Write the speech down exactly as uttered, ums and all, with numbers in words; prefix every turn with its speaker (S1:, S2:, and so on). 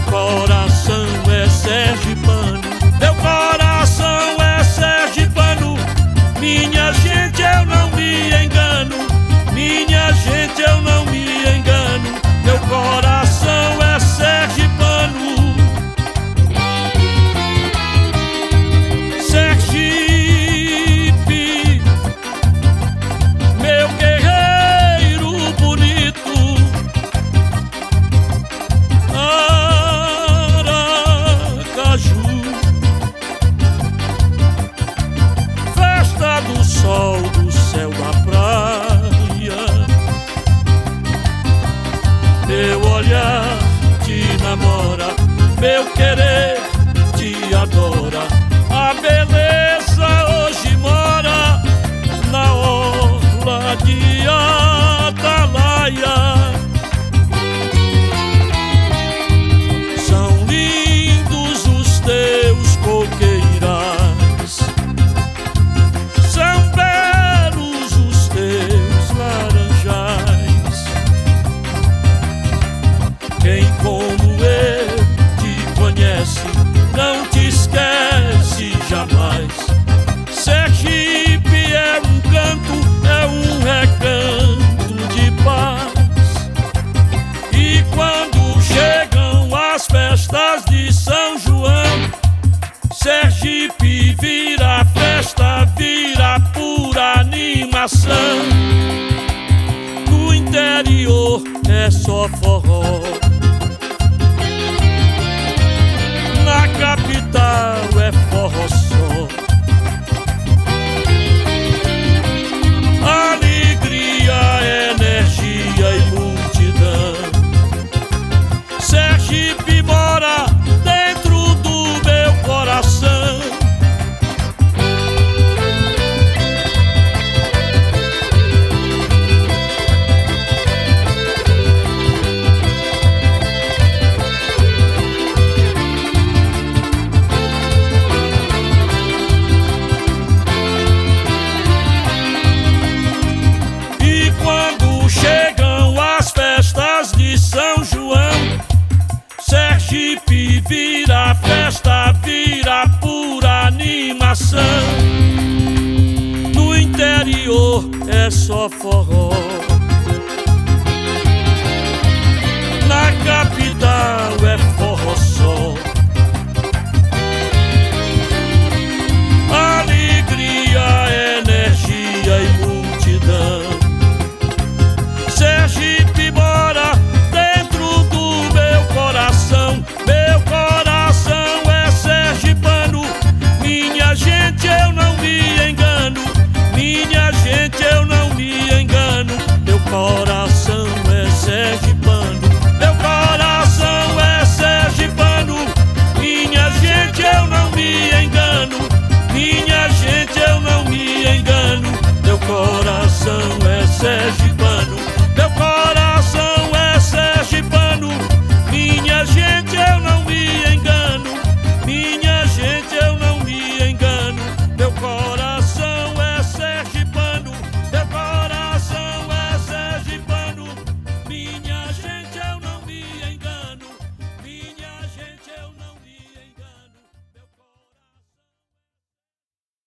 S1: coração é sergipano, meu coração é sergipano. Minha gente, eu não me engano, minha gente, eu não me engano, meu coração é sergipano. Sergipe, meu guerreiro bonito, Aracaju, festa do sol, do céu da praia, meu olhar te namora, meu querer te adora. A beleza hoje mora na orla de Atalaia. São lindos os teus coqueirais, são belos os teus laranjais. Quem como eu te conhece não te esquece jamais. Sergipe é um canto, é um recanto de paz. E quando chegam as festas de São João, Sergipe vira festa, vira pura animação. No interior é só forró, na capital é forró só. Alegria, energia e multidão. Sergipe mora dentro do meu coração. São João, Sergipe vira festa, vira pura animação. No interior é só forró, na capital é forró só. Alegria, energia e multidão. Sergipe mora dentro do meu coração, meu coração é sergipano. Minha gente, eu não me engano, minha gente, eu não me engano, meu coração é sergipano, meu coração é sergipano. Minha gente, eu não me engano, minha gente, eu não me engano, meu coração é sergipano.